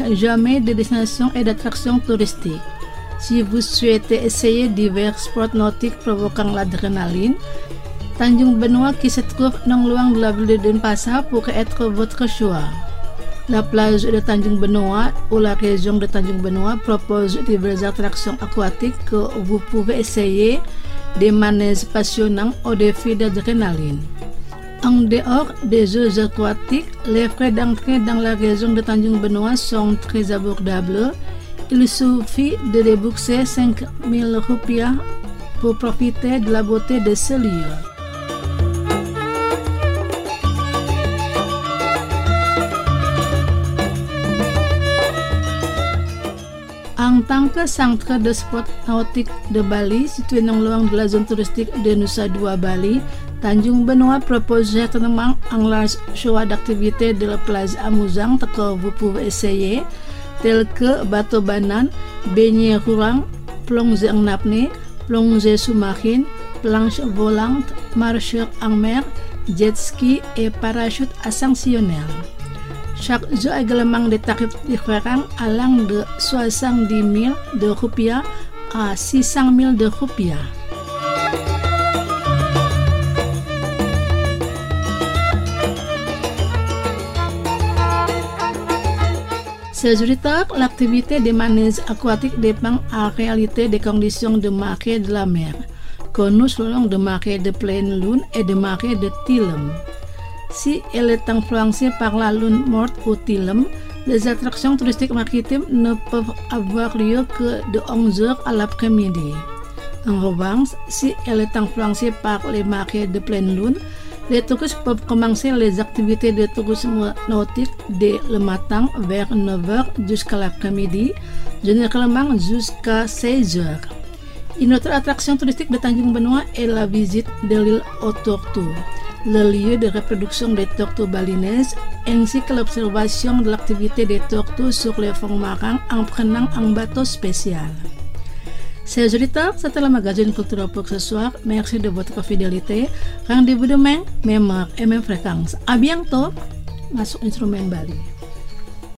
jamais de destinations et d'attractions touristiques. Si vous souhaitez essayer divers sports nautiques provoquant l'adrénaline, Tanjung Benoa, qui se trouve non loin de la ville de Denpasar, pourrait être votre choix. La plage de Tanjung Benoa ou la région de Tanjung Benoa propose diverses attractions aquatiques que vous pouvez essayer, des manèges passionnants aux défis d'adrénaline. En dehors des jeux aquatiques, les frais d'entrée dans la région de Tanjung Benoa sont très abordables. Il suffit de débourser 5 000 rupiah pour profiter de la beauté de ce lieu. En tant que centre de sport nautique de Bali, situé non loin de la zone touristique de Nusa Dua Bali, Tanjung Benoa propose certainement un large choix d'activités de la plage amusantes que vous pouvez essayer, telles que bateau banane, baignée courant, plongée en apnée, plongée sous-marine, planche volante, marche en mer, jet ski et parachute ascensionnel. Chaque jeu a également des tarifs différents allant de 70 000 de rupiah à 600 000 de rupiah. Chez Juritor, l'activité des manèges aquatiques dépend en réalité des conditions de marée de la mer, connues sous le nom de marée de pleine lune et de marée de Tilem. Si elle est influencée par la lune morte ou Tilem, les attractions touristiques maritimes ne peuvent avoir lieu que de 11h à l'après-midi. En revanche, si elle est influencée par les marées de pleine lune, les touristes peuvent commencer les activités de tourisme nautique dès le matin vers 9h jusqu'à l'après-midi, généralement jusqu'à 16h. Une autre attraction touristique de Tanjung Benoa est la visite de l'île aux tortues, le lieu de reproduction des tortues balinaises, ainsi que l'observation de l'activité des tortues sur les fonds marins en prenant un bateau spécial. Chers auditeurs, c'était le magazine culturel pour ce soir. Merci de votre fidélité. Rendez-vous demain, même heure et même fréquence. À bientôt. Masuk Instrumen Bali.